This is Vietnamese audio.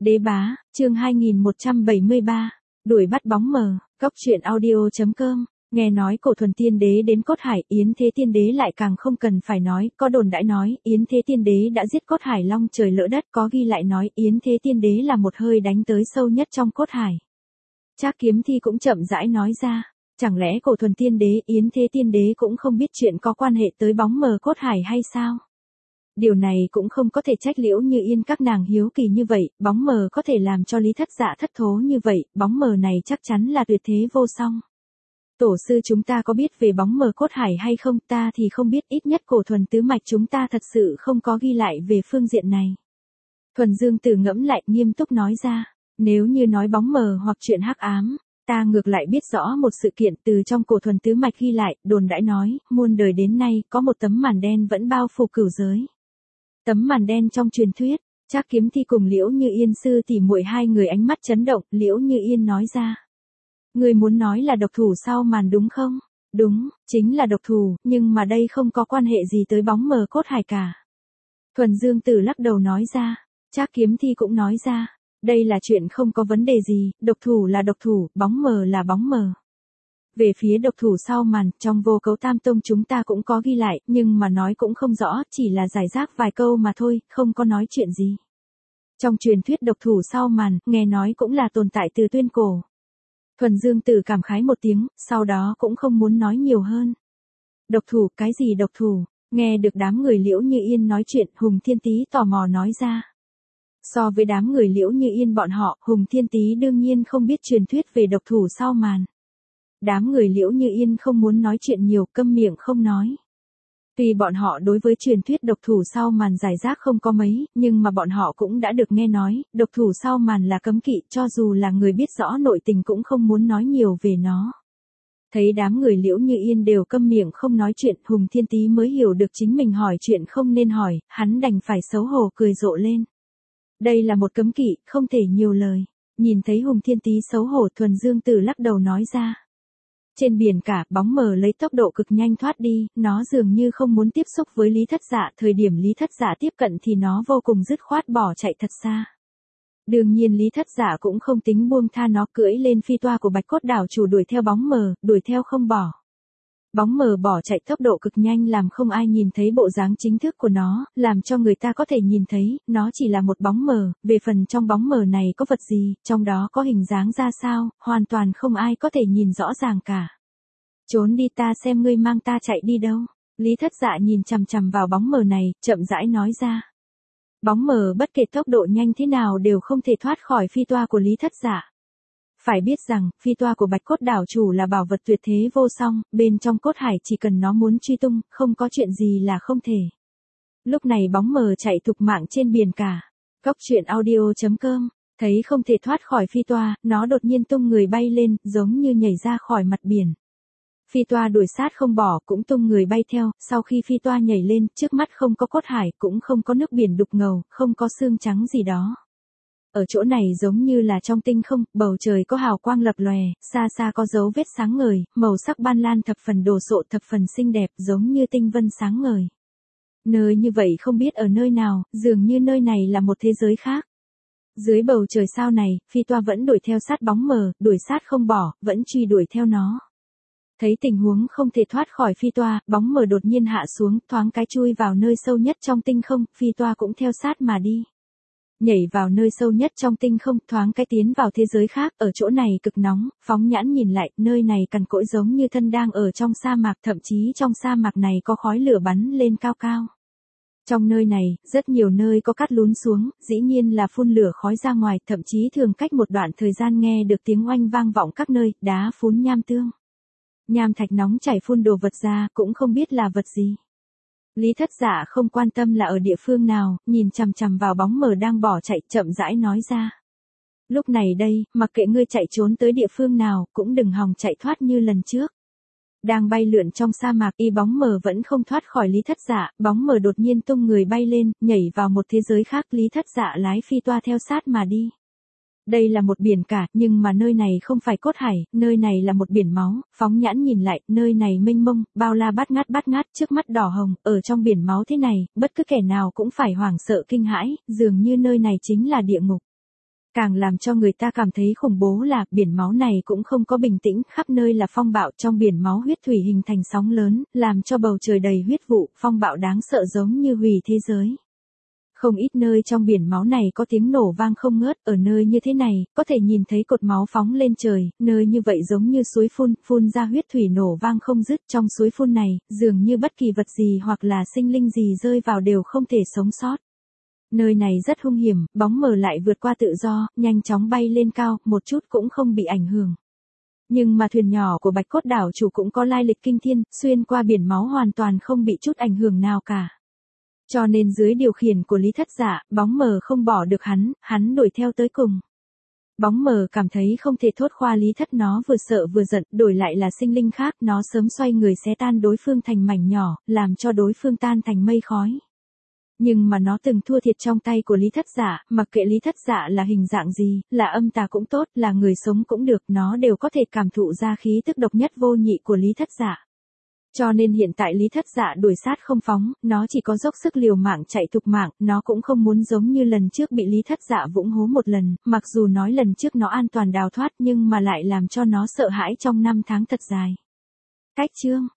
Đế bá, chương 2173, đuổi bắt bóng mờ, Cóc truyện audio.com, nghe nói Cổ Thuần Tiên Đế đến Cốt Hải, Yến Thế Tiên Đế lại càng không cần phải nói, có đồn đãi nói, Yến Thế Tiên Đế đã giết Cốt Hải long trời lỡ đất, có ghi lại nói, Yến Thế Tiên Đế là một hơi đánh tới sâu nhất trong Cốt Hải. Trác Kiếm Thi cũng chậm rãi nói ra, chẳng lẽ Cổ Thuần Tiên Đế, Yến Thế Tiên Đế cũng không biết chuyện có quan hệ tới bóng mờ Cốt Hải hay sao? Điều này cũng không có thể trách Liễu Như Yên các nàng hiếu kỳ như vậy, bóng mờ có thể làm cho Lý Thất Dạ thất thố như vậy, bóng mờ này chắc chắn là tuyệt thế vô song. Tổ sư chúng ta có biết về bóng mờ Cốt Hải hay không, ta thì không biết, ít nhất Cổ Thuần tứ mạch chúng ta thật sự không có ghi lại về phương diện này. Thuần Dương Tử ngẫm lại nghiêm túc nói ra, nếu như nói bóng mờ hoặc chuyện hắc ám, ta ngược lại biết rõ một sự kiện từ trong Cổ Thuần tứ mạch ghi lại, đồn đãi nói, muôn đời đến nay có một tấm màn đen vẫn bao phủ cửu giới. Tấm màn đen trong truyền thuyết, Trác Kiếm Thi cùng Liễu Như Yên sư tỷ muội hai người ánh mắt chấn động, Liễu Như Yên nói ra. Người muốn nói là độc thủ sau màn đúng không? Đúng, chính là độc thủ, nhưng mà đây không có quan hệ gì tới bóng mờ Cốt Hải cả. Thuần Dương Tử lắc đầu nói ra, Trác Kiếm Thi cũng nói ra, đây là chuyện không có vấn đề gì, độc thủ là độc thủ, bóng mờ là bóng mờ. Về phía độc thủ sau màn, trong Vô Cấu Tam Tông chúng ta cũng có ghi lại, nhưng mà nói cũng không rõ, chỉ là giải rác vài câu mà thôi, không có nói chuyện gì. Trong truyền thuyết độc thủ sau màn, nghe nói cũng là tồn tại từ tuyên cổ. Thuần Dương Tử cảm khái một tiếng, sau đó cũng không muốn nói nhiều hơn. Độc thủ, cái gì độc thủ? Nghe được đám người Liễu Như Yên nói chuyện, Hùng Thiên Tý tò mò nói ra. So với đám người Liễu Như Yên bọn họ, Hùng Thiên Tý đương nhiên không biết truyền thuyết về độc thủ sau màn. Đám người Liễu Như Yên không muốn nói chuyện nhiều, câm miệng không nói. Tuy bọn họ đối với truyền thuyết độc thủ sau màn giải rác không có mấy, nhưng mà bọn họ cũng đã được nghe nói, độc thủ sau màn là cấm kỵ, cho dù là người biết rõ nội tình cũng không muốn nói nhiều về nó. Thấy đám người Liễu Như Yên đều câm miệng không nói chuyện, Hùng Thiên Tý mới hiểu được chính mình hỏi chuyện không nên hỏi, hắn đành phải xấu hổ cười rộ lên. Đây là một cấm kỵ, không thể nhiều lời. Nhìn thấy Hùng Thiên Tý xấu hổ, Thuần Dương Tử lắc đầu nói ra. Trên biển cả, bóng mờ lấy tốc độ cực nhanh thoát đi, nó dường như không muốn tiếp xúc với Lý Thất Dạ, thời điểm Lý Thất Dạ tiếp cận thì nó vô cùng dứt khoát bỏ chạy thật xa. Đương nhiên Lý Thất Dạ cũng không tính buông tha nó, cưỡi lên phi toa của Bạch Cốt đảo chủ đuổi theo bóng mờ, đuổi theo không bỏ. Bóng mờ bỏ chạy tốc độ cực nhanh làm không ai nhìn thấy bộ dáng chính thức của nó, làm cho người ta có thể nhìn thấy, nó chỉ là một bóng mờ, về phần trong bóng mờ này có vật gì, trong đó có hình dáng ra sao, hoàn toàn không ai có thể nhìn rõ ràng cả. Trốn đi, ta xem ngươi mang ta chạy đi đâu. Lý Thất Dạ nhìn chằm chằm vào bóng mờ này, chậm rãi nói ra. Bóng mờ bất kể tốc độ nhanh thế nào đều không thể thoát khỏi phi toa của Lý Thất Dạ. Phải biết rằng, phi toa của Bạch Cốt đảo chủ là bảo vật tuyệt thế vô song, bên trong Cốt Hải chỉ cần nó muốn truy tung, không có chuyện gì là không thể. Lúc này bóng mờ chạy thục mạng trên biển cả. Cóc truyện audio.com, thấy không thể thoát khỏi phi toa, nó đột nhiên tung người bay lên, giống như nhảy ra khỏi mặt biển. Phi toa đuổi sát không bỏ, cũng tung người bay theo, sau khi phi toa nhảy lên, trước mắt không có Cốt Hải, cũng không có nước biển đục ngầu, không có xương trắng gì đó. Ở chỗ này giống như là trong tinh không, bầu trời có hào quang lập lòe, xa xa có dấu vết sáng ngời, màu sắc ban lan thập phần đồ sộ thập phần xinh đẹp, giống như tinh vân sáng ngời. Nơi như vậy không biết ở nơi nào, dường như nơi này là một thế giới khác. Dưới bầu trời sao này, phi toa vẫn đuổi theo sát bóng mờ, đuổi sát không bỏ, vẫn truy đuổi theo nó. Thấy tình huống không thể thoát khỏi phi toa, bóng mờ đột nhiên hạ xuống, thoáng cái chui vào nơi sâu nhất trong tinh không, phi toa cũng theo sát mà đi. Nhảy vào nơi sâu nhất trong tinh không, thoáng cái tiến vào thế giới khác, ở chỗ này cực nóng, phóng nhãn nhìn lại, nơi này cằn cỗi giống như thân đang ở trong sa mạc, thậm chí trong sa mạc này có khói lửa bắn lên cao cao. Trong nơi này, rất nhiều nơi có cát lún xuống, dĩ nhiên là phun lửa khói ra ngoài, thậm chí thường cách một đoạn thời gian nghe được tiếng oanh vang vọng các nơi, đá phún nham tương. Nham thạch nóng chảy phun đồ vật ra, cũng không biết là vật gì. Lý Thất Dạ không quan tâm là ở địa phương nào, nhìn chằm chằm vào bóng mờ đang bỏ chạy, chậm rãi nói ra. Lúc này đây, mặc kệ ngươi chạy trốn tới địa phương nào, cũng đừng hòng chạy thoát như lần trước. Đang bay lượn trong sa mạc, y bóng mờ vẫn không thoát khỏi Lý Thất Dạ, bóng mờ đột nhiên tung người bay lên, nhảy vào một thế giới khác, Lý Thất Dạ lái phi toa theo sát mà đi. Đây là một biển cả, nhưng mà nơi này không phải Cốt Hải, nơi này là một biển máu, phóng nhãn nhìn lại, nơi này mênh mông, bao la bát ngát, trước mắt đỏ hồng, ở trong biển máu thế này, bất cứ kẻ nào cũng phải hoảng sợ kinh hãi, dường như nơi này chính là địa ngục. Càng làm cho người ta cảm thấy khủng bố là biển máu này cũng không có bình tĩnh, khắp nơi là phong bạo, trong biển máu huyết thủy hình thành sóng lớn, làm cho bầu trời đầy huyết vụ, phong bạo đáng sợ giống như hủy thế giới. Không ít nơi trong biển máu này có tiếng nổ vang không ngớt, ở nơi như thế này, có thể nhìn thấy cột máu phóng lên trời, nơi như vậy giống như suối phun ra huyết thủy nổ vang không dứt, trong suối phun này, dường như bất kỳ vật gì hoặc là sinh linh gì rơi vào đều không thể sống sót. Nơi này rất hung hiểm, bóng mờ lại vượt qua tự do, nhanh chóng bay lên cao, một chút cũng không bị ảnh hưởng. Nhưng mà thuyền nhỏ của Bạch Cốt đảo chủ cũng có lai lịch kinh thiên, xuyên qua biển máu hoàn toàn không bị chút ảnh hưởng nào cả. Cho nên dưới điều khiển của Lý Thất Dạ, bóng mờ không bỏ được hắn đuổi theo tới cùng. Bóng mờ cảm thấy không thể thốt khoa Lý Thất, nó vừa sợ vừa giận, đổi lại là sinh linh khác, nó sớm xoay người xé tan đối phương thành mảnh nhỏ, làm cho đối phương tan thành mây khói. Nhưng mà nó từng thua thiệt trong tay của Lý Thất Dạ, mặc kệ Lý Thất Dạ là hình dạng gì, là âm tà cũng tốt, là người sống cũng được, nó đều có thể cảm thụ ra khí tức độc nhất vô nhị của Lý Thất Dạ. Cho nên hiện tại Lý Thất Dạ đuổi sát không phóng, nó chỉ có dốc sức liều mạng chạy thục mạng, nó cũng không muốn giống như lần trước bị Lý Thất Dạ vũng hố một lần, mặc dù nói lần trước nó an toàn đào thoát nhưng mà lại làm cho nó sợ hãi trong 5 tháng thật dài. Cách chương